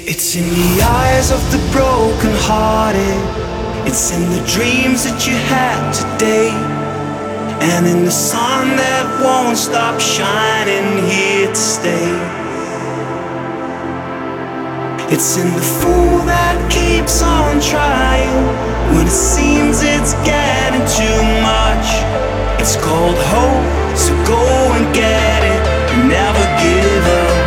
It's in the eyes of the broken-hearted. It's in the dreams that you had today, and in the sun that won't stop shining here to stay. It's in the fool that keeps on trying when it seems it's getting too much. It's called hope, so go and get it and never give up.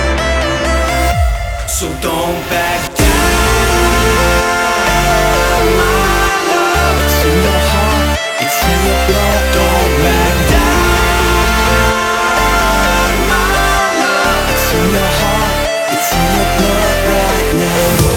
So don't back down, my love. It's in your heart, it's in your blood. Don't back down, my love. It's in your heart, it's in your blood right now.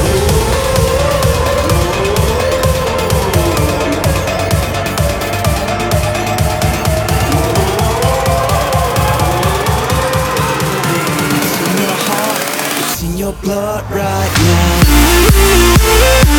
It's in your blood right now.